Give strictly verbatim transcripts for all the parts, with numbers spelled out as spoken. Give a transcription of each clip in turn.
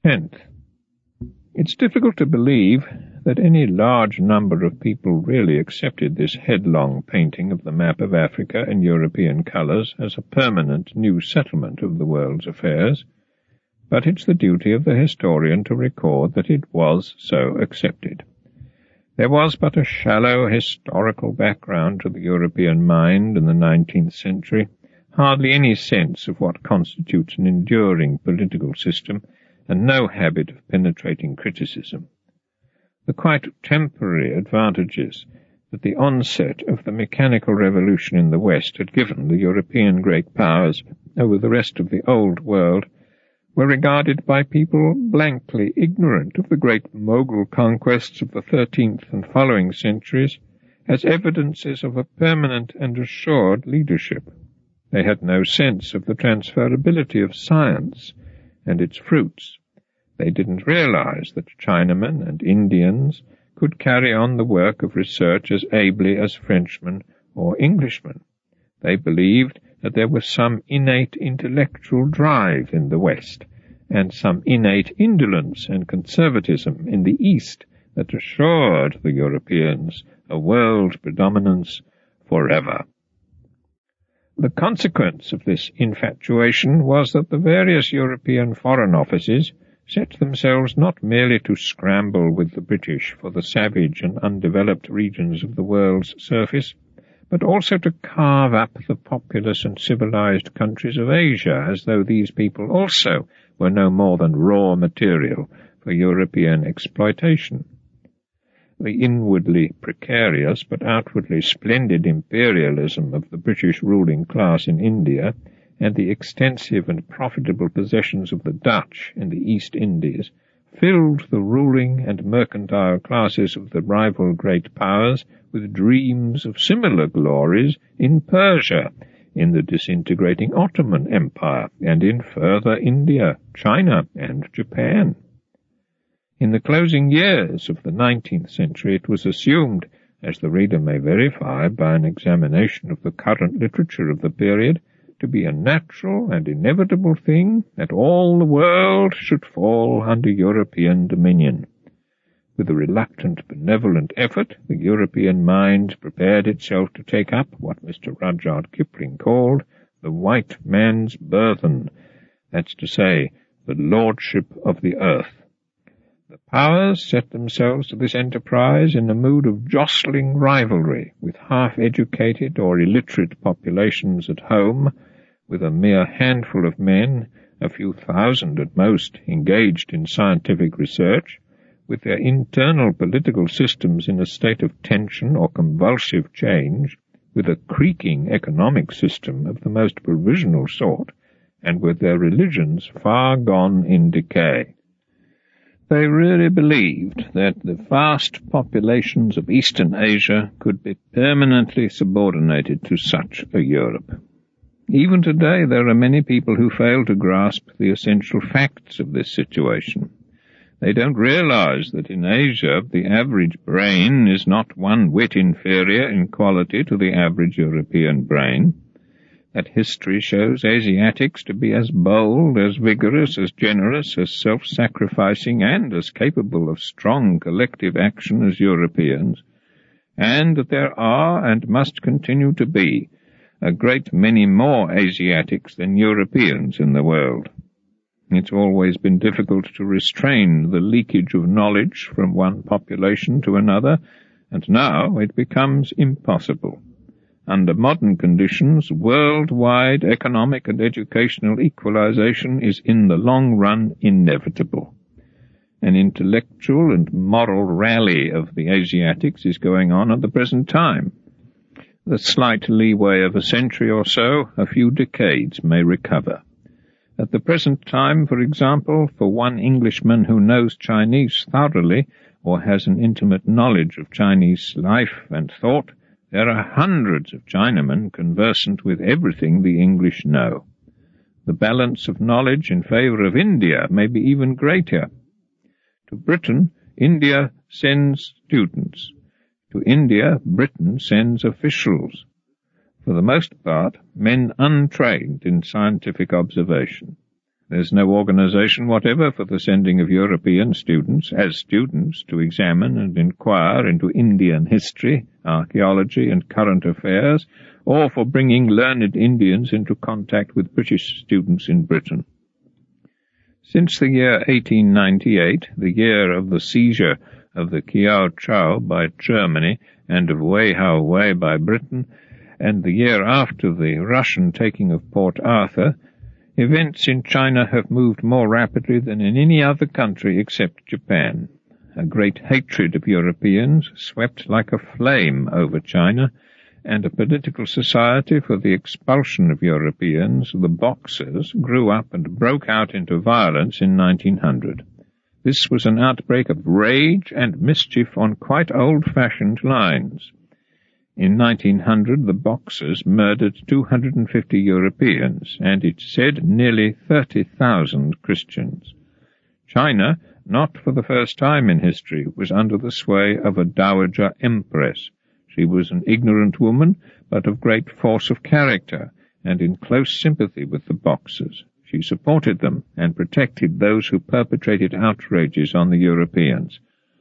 Tenth, it's difficult to believe that any large number of people really accepted this headlong painting of the map of Africa in European colours as a permanent new settlement of the world's affairs, but it's the duty of the historian to record that it was so accepted. There was but a shallow historical background to the European mind in the nineteenth century, hardly any sense of what constitutes an enduring political system, and no habit of penetrating criticism. The quite temporary advantages that the onset of the mechanical revolution in the West had given the European great powers over the rest of the Old World were regarded by people blankly ignorant of the great Mogul conquests of the thirteenth and following centuries as evidences of a permanent and assured leadership. They had no sense of the transferability of science and its fruits. They didn't realize that Chinamen and Indians could carry on the work of research as ably as Frenchmen or Englishmen. They believed that there was some innate intellectual drive in the West, and some innate indolence and conservatism in the East that assured the Europeans a world predominance forever. The consequence of this infatuation was that the various European foreign offices set themselves not merely to scramble with the British for the savage and undeveloped regions of the world's surface, but also to carve up the populous and civilized countries of Asia, as though these people also were no more than raw material for European exploitation. The inwardly precarious but outwardly splendid imperialism of the British ruling class in India, and the extensive and profitable possessions of the Dutch in the East Indies, filled the ruling and mercantile classes of the rival great powers with dreams of similar glories in Persia, in the disintegrating Ottoman Empire, and in further India, China, and Japan. In the closing years of the nineteenth century it was assumed, as the reader may verify by an examination of the current literature of the period, to be a natural and inevitable thing that all the world should fall under European dominion. With a reluctant, benevolent effort, the European mind prepared itself to take up what Mister Rudyard Kipling called the white man's burthen, that's to say, the lordship of the earth. The powers set themselves to this enterprise in a mood of jostling rivalry with half-educated or illiterate populations at home, with a mere handful of men, a few thousand at most, engaged in scientific research, with their internal political systems in a state of tension or convulsive change, with a creaking economic system of the most provisional sort, and with their religions far gone in decay. They really believed that the vast populations of Eastern Asia could be permanently subordinated to such a Europe. Even today there are many people who fail to grasp the essential facts of this situation. They don't realize that in Asia the average brain is not one whit inferior in quality to the average European brain, that history shows Asiatics to be as bold, as vigorous, as generous, as self-sacrificing, and as capable of strong collective action as Europeans, and that there are, and must continue to be, a great many more Asiatics than Europeans in the world. It's always been difficult to restrain the leakage of knowledge from one population to another, and now it becomes impossible. Under modern conditions, worldwide economic and educational equalization is in the long run inevitable. An intellectual and moral rally of the Asiatics is going on at the present time. The slight leeway of a century or so, a few decades, may recover. At the present time, for example, for one Englishman who knows Chinese thoroughly, or has an intimate knowledge of Chinese life and thought, there are hundreds of Chinamen conversant with everything the English know. The balance of knowledge in favor of India may be even greater. To Britain, India sends students. To India, Britain sends officials. For the most part, men untrained in scientific observation. There's no organization whatever for the sending of European students, as students, to examine and inquire into Indian history, archaeology, and current affairs, or for bringing learned Indians into contact with British students in Britain. Since the year eighteen ninety-eight, the year of the seizure of the Kiao Chau by Germany and of Wei Hao Wei by Britain, and the year after the Russian taking of Port Arthur, events in China have moved more rapidly than in any other country except Japan. A great hatred of Europeans swept like a flame over China, and a political society for the expulsion of Europeans, the Boxers, grew up and broke out into violence in nineteen hundred. This was an outbreak of rage and mischief on quite old-fashioned lines. In nineteen hundred the Boxers murdered two hundred fifty Europeans, and it said nearly thirty thousand Christians. China, not for the first time in history, was under the sway of a dowager empress. She was an ignorant woman, but of great force of character, and in close sympathy with the Boxers. She supported them, and protected those who perpetrated outrages on the Europeans.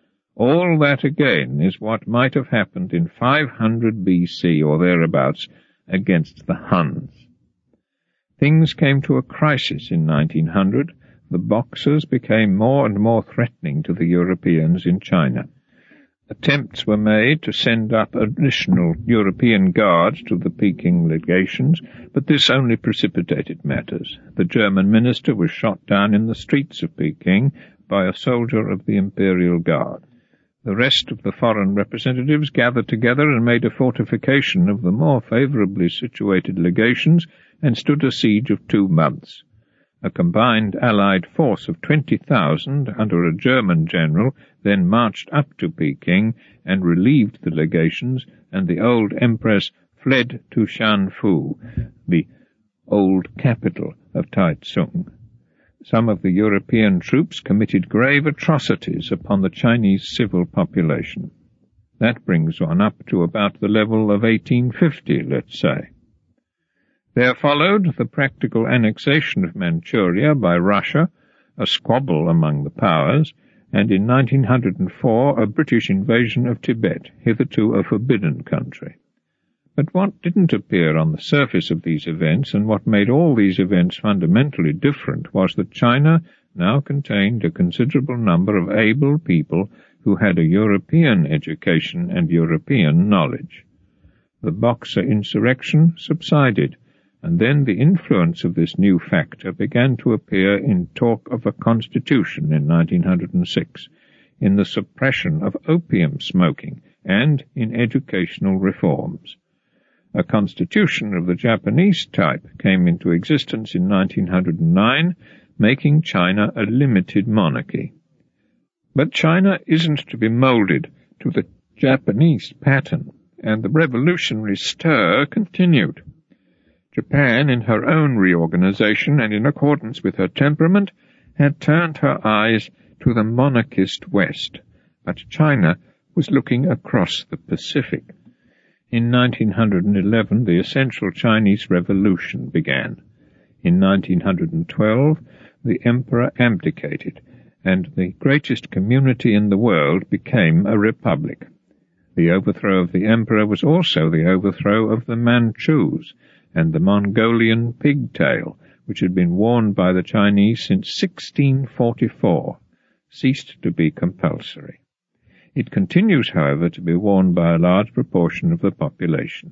All that, again, is what might have happened in five hundred B C or thereabouts against the Huns. Things came to a crisis in nineteen hundred. The Boxers became more and more threatening to the Europeans in China. Attempts were made to send up additional European guards to the Peking legations, but this only precipitated matters. The German minister was shot down in the streets of Peking by a soldier of the Imperial Guard. The rest of the foreign representatives gathered together and made a fortification of the more favourably situated legations and stood a siege of two months. A combined Allied force of twenty thousand under a German general then marched up to Peking and relieved the legations, and the old empress fled to Shanfu, the old capital of Taichung. Some of the European troops committed grave atrocities upon the Chinese civil population. That brings one up to about the level of eighteen fifty, let's say. There followed the practical annexation of Manchuria by Russia, a squabble among the powers, and in nineteen oh four a British invasion of Tibet, hitherto a forbidden country. But what didn't appear on the surface of these events, and what made all these events fundamentally different, was that China now contained a considerable number of able people who had a European education and European knowledge. The Boxer insurrection subsided, and then the influence of this new factor began to appear in talk of a constitution in nineteen oh six, in the suppression of opium smoking, and in educational reforms. A constitution of the Japanese type came into existence in nineteen oh nine, making China a limited monarchy. But China isn't to be moulded to the Japanese pattern, and the revolutionary stir continued. Japan, in her own reorganization and in accordance with her temperament, had turned her eyes to the monarchist West, but China was looking across the Pacific. In nineteen eleven, the essential Chinese Revolution began. In nineteen twelve, the emperor abdicated, and the greatest community in the world became a republic. The overthrow of the emperor was also the overthrow of the Manchus, and the Mongolian pigtail, which had been worn by the Chinese since sixteen forty-four, ceased to be compulsory. It continues, however, to be worn by a large proportion of the population.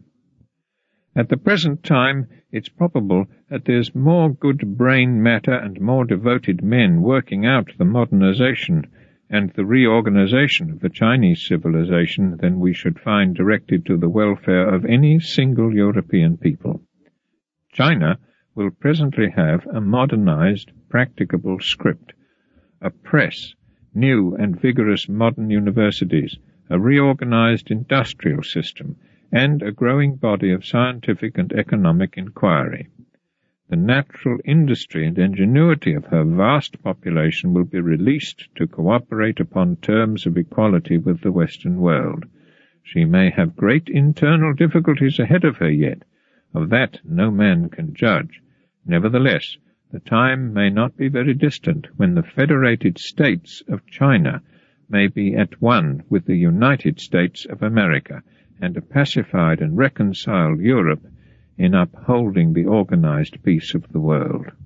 At the present time, it's probable that there's more good brain matter and more devoted men working out the modernization and the reorganization of the Chinese civilization than we should find directed to the welfare of any single European people. China will presently have a modernized, practicable script, a press, new and vigorous modern universities, a reorganized industrial system, and a growing body of scientific and economic inquiry. The natural industry and ingenuity of her vast population will be released to cooperate upon terms of equality with the Western world. She may have great internal difficulties ahead of her yet. Of that no man can judge. Nevertheless, The time may not be very distant when the Federated States of China may be at one with the United States of America, and a pacified and reconciled Europe in upholding the organized peace of the world.